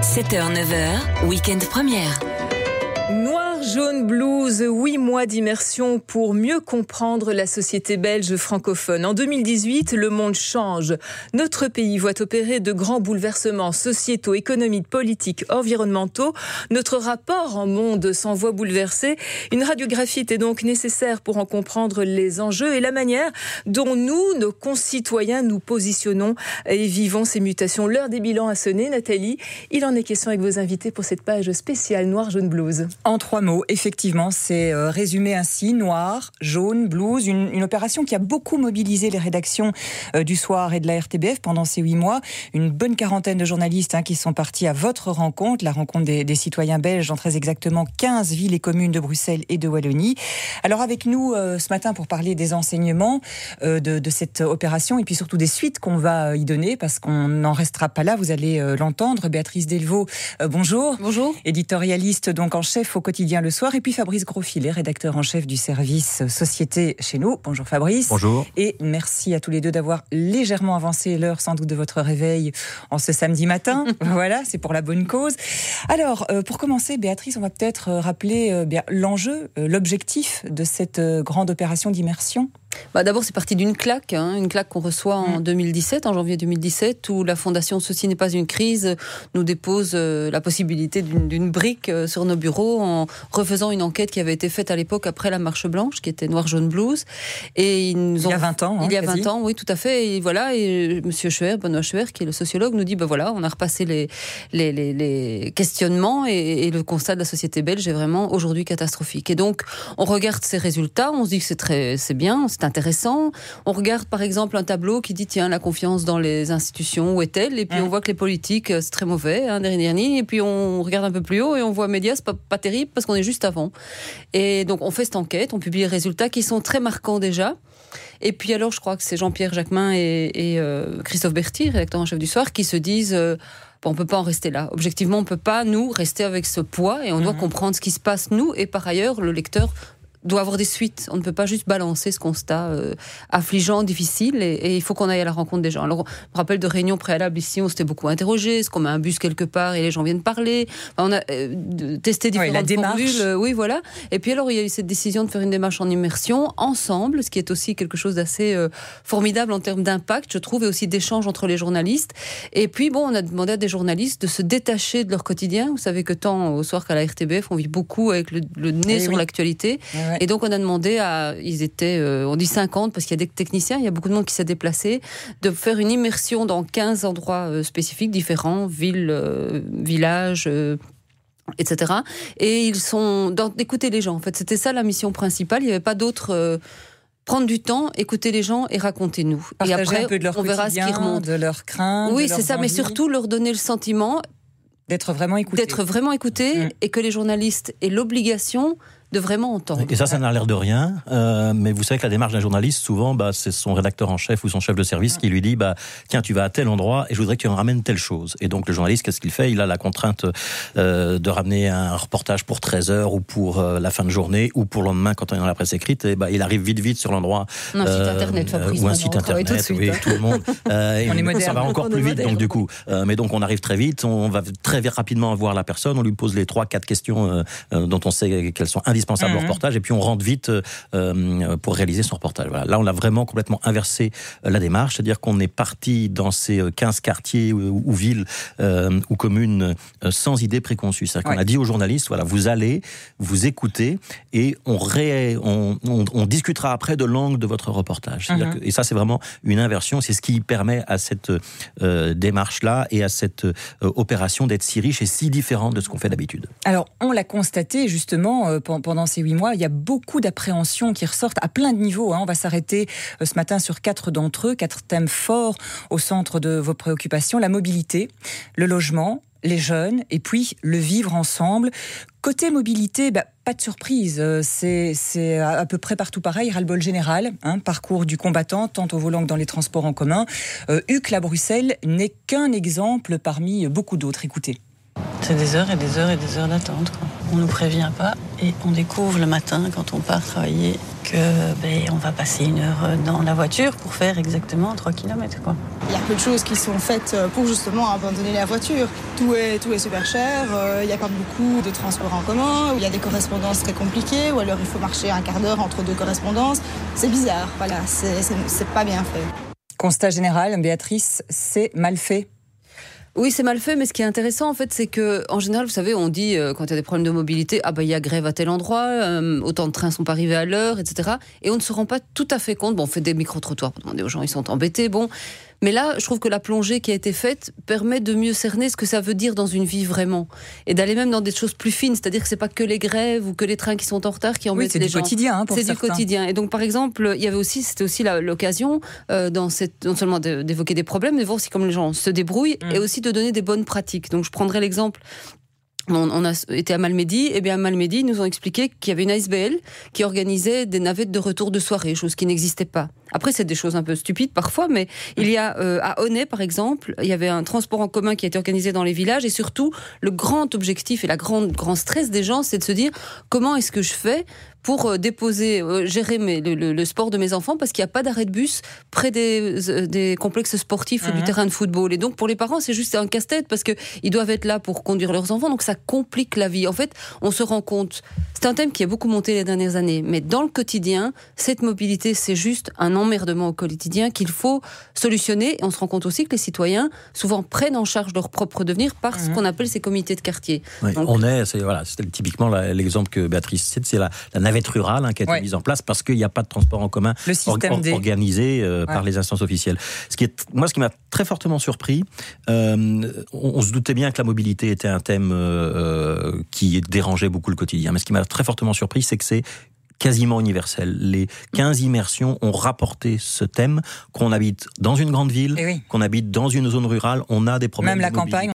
7h, 9h, Week-end première. Noir, jaune, blues, 8 mois d'immersion pour mieux comprendre la société belge francophone. En 2018, le monde change. Notre pays voit opérer de grands bouleversements sociétaux, économiques, politiques, environnementaux. Notre rapport au monde s'en voit bouleversé. Une radiographie était donc nécessaire pour en comprendre les enjeux et la manière dont nous, nos concitoyens, nous positionnons et vivons ces mutations. L'heure des bilans a sonné. Nathalie, il en est question avec vos invités pour cette page spéciale Noir, jaune, blues. En 3 mots, effectivement, c'est résumé ainsi, noir, jaune, blues, une opération qui a beaucoup mobilisé les rédactions du Soir et de la RTBF pendant ces 8 mois. Une bonne quarantaine de journalistes qui sont partis à votre rencontre, la rencontre des citoyens belges dans très exactement 15 villes et communes de Bruxelles et de Wallonie. Alors avec nous ce matin pour parler des enseignements de cette opération et puis surtout des suites qu'on va y donner parce qu'on n'en restera pas là, vous allez l'entendre. Béatrice Delvaux, bonjour. Bonjour. Éditorialiste donc en chef au quotidien Le Soir, et puis Fabrice Grosfilet, rédacteur en chef du service Société chez nous. Bonjour Fabrice. Bonjour. Et merci à tous les deux d'avoir légèrement avancé l'heure sans doute de votre réveil en ce samedi matin. Voilà, c'est pour la bonne cause. Alors, pour commencer, Béatrice, on va peut-être rappeler l'enjeu, l'objectif de cette grande opération d'immersion. D'abord, c'est parti d'une claque, une claque qu'on reçoit en 2017, en janvier 2017, où la fondation Ceci n'est pas une crise nous dépose la possibilité d'une brique sur nos bureaux en refaisant une enquête qui avait été faite à l'époque après la Marche Blanche, qui était Noir, jaune, blues. Et il y a 20 ans. Il y a 20 ans, oui, tout à fait. Et voilà, et Monsieur Schwer, Benoît Schwer, qui est le sociologue, nous dit, voilà, on a repassé les questionnements et le constat de la société belge est vraiment aujourd'hui catastrophique. Et donc, on regarde ces résultats, on se dit que c'est bien, c'est intéressant. On regarde par exemple un tableau qui dit tiens, la confiance dans les institutions, où est-elle? Et puis on voit que les politiques, c'est très mauvais, dernière ligne. Et puis on regarde un peu plus haut et on voit médias, c'est pas terrible parce qu'on est juste avant. Et donc on fait cette enquête, on publie les résultats qui sont très marquants déjà. Et puis alors je crois que c'est Jean-Pierre Jacquemin et Christophe Berthier, rédacteur en chef du Soir, qui se disent on ne peut pas en rester là. Objectivement, on ne peut pas, nous, rester avec ce poids et on doit comprendre ce qui se passe, nous, et par ailleurs, le lecteur doit avoir des suites. On ne peut pas juste balancer ce constat affligeant, difficile, et il faut qu'on aille à la rencontre des gens. Alors, je me rappelle de réunions préalables ici, on s'était beaucoup interrogé, est-ce qu'on met un bus quelque part et les gens viennent parler? On a testé différentes formules. Oui, voilà. Et puis alors, il y a eu cette décision de faire une démarche en immersion, ensemble, ce qui est aussi quelque chose d'assez formidable en termes d'impact, je trouve, et aussi d'échange entre les journalistes. Et puis, on a demandé à des journalistes de se détacher de leur quotidien. Vous savez que tant au Soir qu'à la RTBF, on vit beaucoup avec le nez sur l'actualité. Et donc, on a demandé ils étaient, on dit 50, parce qu'il y a des techniciens, il y a beaucoup de monde qui s'est déplacé, de faire une immersion dans 15 endroits spécifiques, différents, villes, villages, etc. Et ils sont d'écouter les gens. En fait, c'était ça la mission principale. Il n'y avait pas d'autre. Prendre du temps, écouter les gens et racontez-nous. Partager et après, un peu de leur on verra ce qui remonte. De leurs craintes. Oui, c'est ça, mais surtout leur donner le sentiment d'être vraiment écoutés. Et que les journalistes aient l'obligation de vraiment entendre. Et ça n'a l'air de rien, mais vous savez que la démarche d'un journaliste, souvent, c'est son rédacteur en chef ou son chef de service qui lui dit, tiens, tu vas à tel endroit et je voudrais que tu en ramènes telle chose. Et donc le journaliste, qu'est-ce qu'il fait? Il a la contrainte de ramener un reportage pour 13h ou pour la fin de journée ou pour le lendemain quand on est dans la presse écrite. Et il arrive vite sur l'endroit. Un site internet, Fabrice. Ou un site internet, tout le monde. Ça va encore plus vite, donc du coup. Mais donc on arrive très vite, on va très rapidement voir la personne, on lui pose les 3-4 questions dont on sait qu'elles sont indispensables au reportage, et puis on rentre vite pour réaliser son reportage. Voilà. Là, on a vraiment complètement inversé la démarche, c'est-à-dire qu'on est parti dans ces 15 quartiers ou villes ou communes sans idée préconçue. C'est-à-dire qu'on a dit aux journalistes, vous allez, vous écoutez, et on discutera après de l'angle de votre reportage. Et ça, c'est vraiment une inversion, c'est ce qui permet à cette démarche-là et à cette opération d'être si riche et si différente de ce qu'on fait d'habitude. Alors, on l'a constaté justement pendant ces 8 mois, il y a beaucoup d'appréhensions qui ressortent à plein de niveaux. On va s'arrêter ce matin sur 4 d'entre eux, 4 thèmes forts au centre de vos préoccupations. La mobilité, le logement, les jeunes, et puis le vivre ensemble. Côté mobilité, pas de surprise, c'est à peu près partout pareil, ras-le-bol général, parcours du combattant, tant au volant que dans les transports en commun. Uccle à Bruxelles n'est qu'un exemple parmi beaucoup d'autres. Écoutez. C'est des heures et des heures et des heures d'attente. On ne nous prévient pas et on découvre le matin, quand on part travailler, on va passer 1 heure dans la voiture pour faire exactement 3 km, quoi. Il y a peu de choses qui sont faites pour justement abandonner la voiture. Tout est super cher, il n'y a pas beaucoup de transports en commun, il y a des correspondances très compliquées, ou alors il faut marcher un quart d'heure entre 2 correspondances. C'est bizarre, voilà, c'est pas bien fait. Constat général, Béatrice, c'est mal fait. Oui, c'est mal fait, mais ce qui est intéressant, en fait, c'est que, en général, vous savez, on dit, quand il y a des problèmes de mobilité, il y a grève à tel endroit, autant de trains sont pas arrivés à l'heure, etc. Et on ne se rend pas tout à fait compte. On fait des micro-trottoirs pour demander aux gens, ils sont embêtés, Mais là, je trouve que la plongée qui a été faite permet de mieux cerner ce que ça veut dire dans une vie vraiment. Et d'aller même dans des choses plus fines, c'est-à-dire que c'est pas que les grèves ou que les trains qui sont en retard qui embêtent les gens. C'est du quotidien, pour certains. C'est du quotidien. Et donc, par exemple, c'était aussi l'occasion, non seulement d'évoquer des problèmes, mais de voir aussi comment les gens se débrouillent et aussi de donner des bonnes pratiques. Donc, je prendrai l'exemple. On a été à Malmedy, et bien à Malmedy, ils nous ont expliqué qu'il y avait une ASBL qui organisait des navettes de retour de soirée, chose qui n'existait pas. Après, c'est des choses un peu stupides parfois, mais il y a à Honnay, par exemple, il y avait un transport en commun qui a été organisé dans les villages, et surtout, le grand objectif et grand stress des gens, c'est de se dire comment est-ce que je fais pour gérer le sport de mes enfants, parce qu'il n'y a pas d'arrêt de bus près des complexes sportifs ou du terrain de football. Et donc, pour les parents, c'est juste un casse-tête, parce qu'ils doivent être là pour conduire leurs enfants, donc ça complique la vie. En fait, on se rend compte, c'est un thème qui a beaucoup monté les dernières années, mais dans le quotidien, cette mobilité, c'est juste un emmerdement au quotidien qu'il faut solutionner. Et on se rend compte aussi que les citoyens, souvent, prennent en charge leur propre devenir par ce qu'on appelle ces comités de quartier. Oui, donc, c'était typiquement l'exemple que Béatrice cite, c'est la navette rurale qui a été mise en place parce qu'il n'y a pas de transport en commun organisé par les instances officielles. Ce qui m'a très fortement surpris, on se doutait bien que la mobilité était un thème qui dérangeait beaucoup le quotidien, mais ce qui m'a très fortement surpris, c'est que c'est quasiment universel. Les 15 immersions ont rapporté ce thème, qu'on habite dans une grande ville, qu'on habite dans une zone rurale, on a des problèmes même de mobilité. Campagne,